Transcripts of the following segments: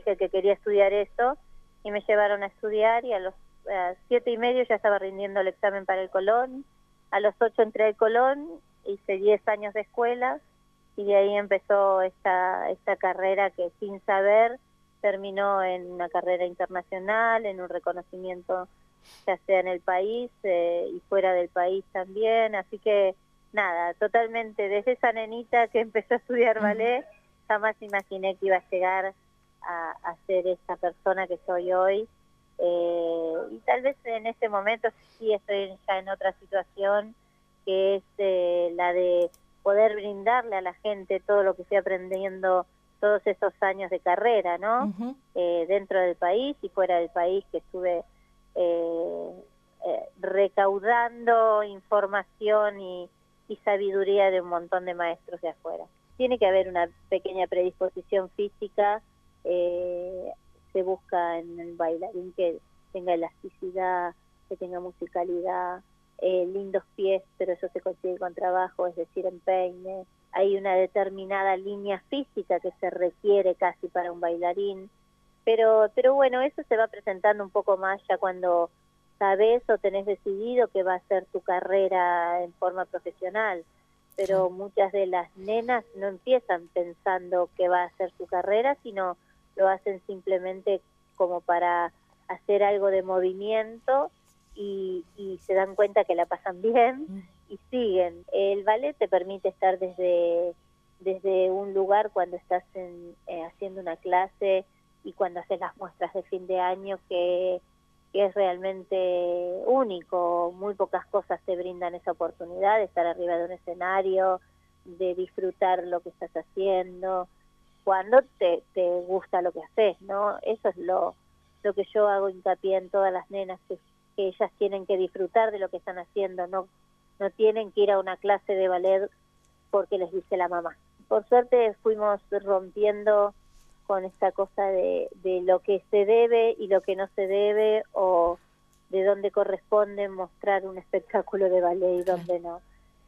dije que quería estudiar eso y me llevaron a estudiar y a los 7:30 ya estaba rindiendo el examen para el Colón. A los 8 entré al Colón, hice 10 años de escuela y de ahí empezó esta carrera que sin saber terminó en una carrera internacional, en un reconocimiento ya sea en el país y fuera del país también, así que nada, totalmente, desde esa nenita que empezó a estudiar ballet, jamás imaginé que iba a llegar a ser esta persona que soy hoy, y tal vez en ese momento sí estoy ya en otra situación, que es la de poder brindarle a la gente todo lo que estoy aprendiendo todos esos años de carrera, ¿no? Dentro del país y fuera del país, que estuve recaudando información y sabiduría de un montón de maestros de afuera. Tiene que haber una pequeña predisposición física, se busca en el bailarín que tenga elasticidad, que tenga musicalidad, lindos pies, pero eso se consigue con trabajo, es decir, empeine. Hay una determinada línea física que se requiere casi para un bailarín, pero bueno, eso se va presentando un poco más ya cuando sabes o tenés decidido que va a ser tu carrera en forma profesional, pero muchas de las nenas no empiezan pensando que va a ser su carrera, sino lo hacen simplemente como para hacer algo de movimiento y se dan cuenta que la pasan bien y siguen. El ballet te permite estar desde un lugar cuando estás haciendo una clase y cuando haces las muestras de fin de año, que es realmente único. Muy pocas cosas te brindan esa oportunidad de estar arriba de un escenario, de disfrutar lo que estás haciendo, cuando te gusta lo que haces, ¿no? Eso es lo que yo hago hincapié en todas las nenas, que ellas tienen que disfrutar de lo que están haciendo, no tienen que ir a una clase de ballet porque les dice la mamá. Por suerte fuimos rompiendo con esta cosa de lo que se debe y lo que no se debe, o de dónde corresponde mostrar un espectáculo de ballet y dónde no.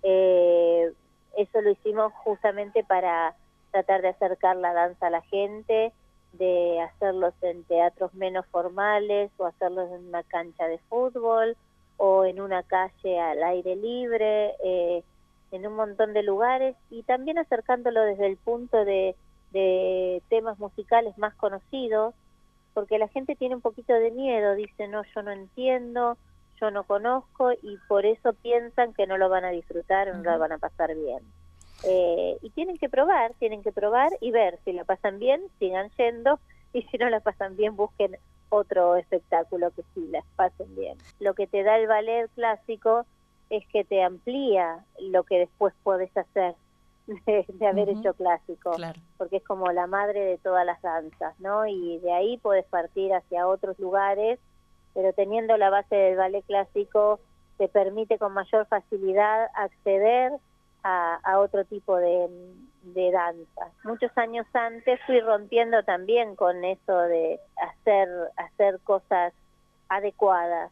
Eso lo hicimos justamente para tratar de acercar la danza a la gente, de hacerlos en teatros menos formales, o hacerlos en una cancha de fútbol, o en una calle al aire libre, en un montón de lugares, y también acercándolo desde el punto de temas musicales más conocidos, porque la gente tiene un poquito de miedo, dice, no, yo no entiendo, yo no conozco, y por eso piensan que no lo van a disfrutar o no lo van a pasar bien. Y tienen que probar y ver si la pasan bien, sigan yendo, y si no la pasan bien, busquen otro espectáculo que sí las pasen bien. Lo que te da el ballet clásico es que te amplía lo que después podés hacer de haber hecho clásico, porque es como la madre de todas las danzas, ¿no? Y de ahí podés partir hacia otros lugares, pero teniendo la base del ballet clásico te permite con mayor facilidad acceder a otro tipo de danza. Muchos años antes fui rompiendo también con eso de hacer cosas adecuadas.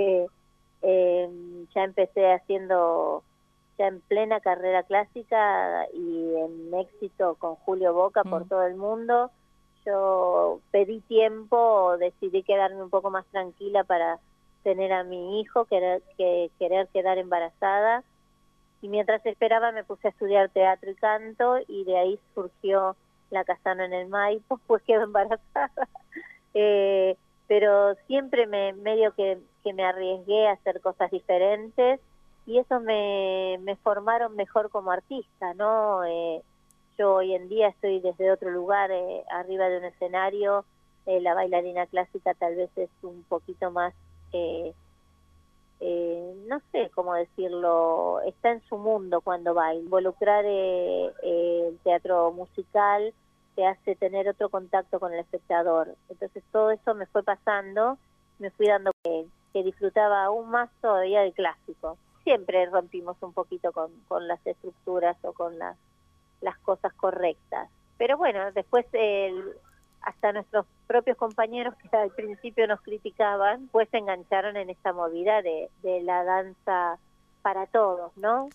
Ya empecé haciendo, ya en plena carrera clásica y en éxito con Julio Boca por todo el mundo, yo pedí tiempo, decidí quedarme un poco más tranquila para tener a mi hijo, querer quedar embarazada, y mientras esperaba me puse a estudiar teatro y canto, y de ahí surgió La Casano en el Maipo, pues quedé embarazada. Pero siempre medio que me arriesgué a hacer cosas diferentes, y eso me formaron mejor como artista, ¿no? Yo hoy en día estoy desde otro lugar, arriba de un escenario. La bailarina clásica tal vez es un poquito más, no sé cómo decirlo, está en su mundo cuando baila. Involucrar el teatro musical te hace tener otro contacto con el espectador. Entonces todo eso me fue pasando, me fui dando que disfrutaba aún más todavía del clásico. Siempre rompimos un poquito con las estructuras o con las cosas correctas. Pero bueno, después hasta nuestros propios compañeros que al principio nos criticaban, pues se engancharon en esta movida de la danza para todos, ¿no?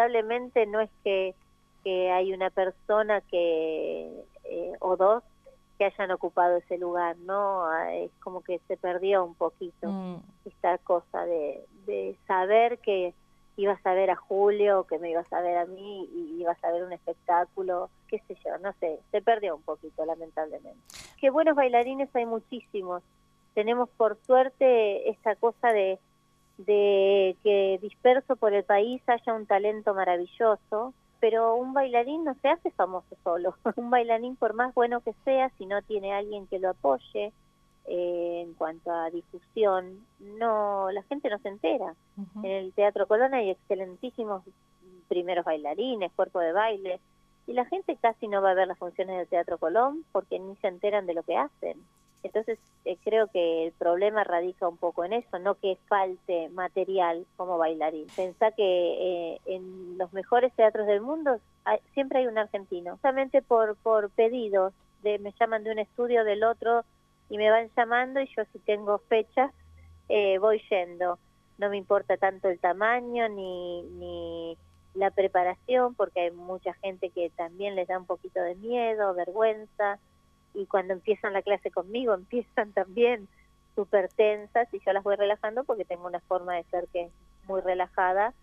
Lamentablemente no es que hay una persona o dos que hayan ocupado ese lugar, ¿no? Es como que se perdió un poquito esta cosa de saber que ibas a ver a Julio, que me ibas a ver a mí, y ibas a ver un espectáculo, qué sé yo, no sé, se perdió un poquito, lamentablemente. Qué buenos bailarines hay muchísimos. Tenemos por suerte esta cosa de que disperso por el país haya un talento maravilloso, pero un bailarín no se hace famoso solo. Un bailarín, por más bueno que sea, si no tiene alguien que lo apoye en cuanto a difusión, no, la gente no se entera. En el Teatro Colón hay excelentísimos primeros bailarines, cuerpo de baile, y la gente casi no va a ver las funciones del Teatro Colón porque ni se enteran de lo que hacen. Entonces creo que el problema radica un poco en eso, no que falte material como bailarín. Pensá que en los mejores teatros del mundo siempre hay un argentino, solamente por pedidos, me llaman de un estudio del otro y me van llamando, y yo si tengo fechas voy yendo. No me importa tanto el tamaño ni la preparación, porque hay mucha gente que también les da un poquito de miedo, vergüenza, y cuando empiezan la clase conmigo empiezan también súper tensas, y yo las voy relajando porque tengo una forma de ser que es muy relajada.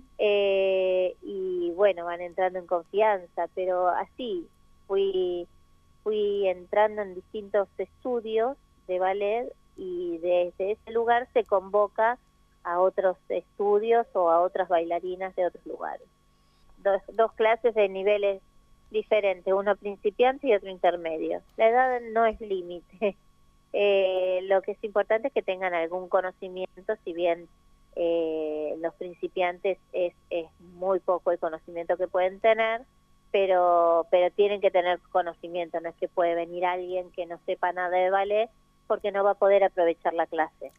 Y bueno, van entrando en confianza, pero así fui entrando en distintos estudios de ballet, y desde ese lugar se convoca a otros estudios o a otras bailarinas de otros lugares. Dos clases de niveles diferentes, uno principiante y otro intermedio. La edad no es límite. Lo que es importante es que tengan algún conocimiento, si bien los principiantes es muy poco el conocimiento que pueden tener, pero tienen que tener conocimiento. No es que puede venir alguien que no sepa nada de ballet porque no va a poder aprovechar la clase.